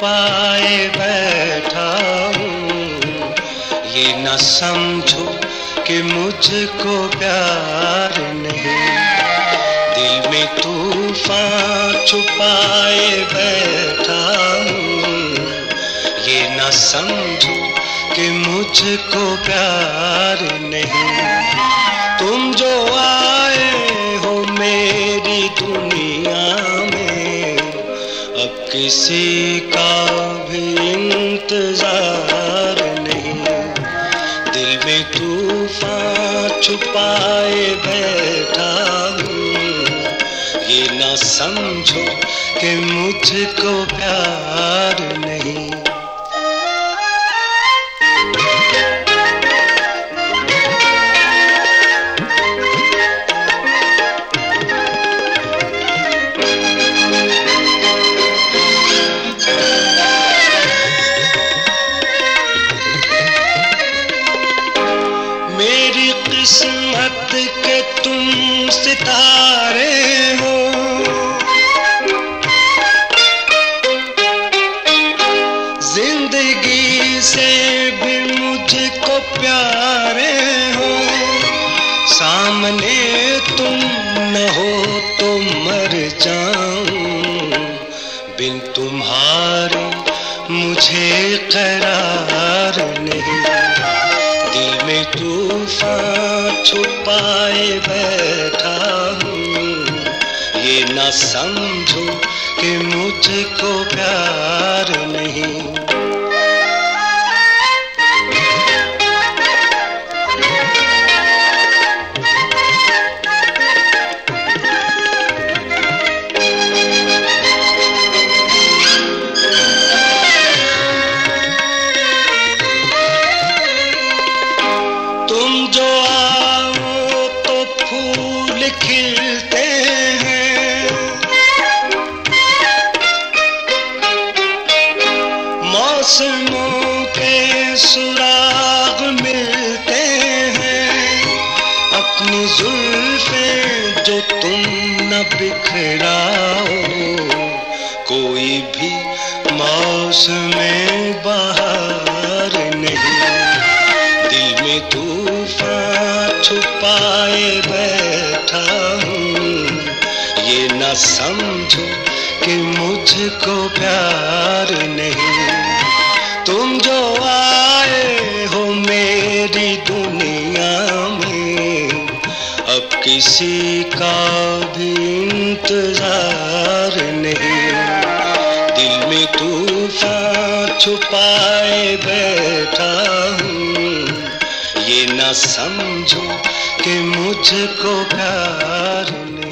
छुपाए बैठा हूँ। ये न समझो कि मुझको प्यार नहीं, दिल में तूफान छुपाए बैठा हूँ। ये न समझो कि मुझको प्यार नहीं। तुम जो आए हो मेरी दुनिया में, अब किसी का भी इंतजार नहीं। दिल में तूफान छुपाए बैठा हूँ। ये ना समझो कि मुझको प्यार नहीं। मेरी किस्मत के तुम सितारे हो, जिंदगी से भी मुझको प्यारे हो। सामने तुम न हो तो मर जाऊं, बिन तुम्हारे मुझे करार नहीं। दिल में तूफान छुपाए बैठा हूँ। ये ना समझो कि मुझको प्यार नहीं। तुम जो आओ तो फूल खिलते हैं, मौसमों के सुराग मिलते हैं। अपनी जुल्फें जो तुम न बिखराओ, कोई भी मौसम बहार नहीं। दिल में तूफान छुपाए बैठा हूँ। ये न समझो कि मुझको प्यार नहीं। तुम जो आए हो मेरी दुनिया में, अब किसी का भी इंतजार नहीं। दिल में तूफान छुपाए बैठा हूँ। ये ना समझो कि मुझको प्यार नहीं।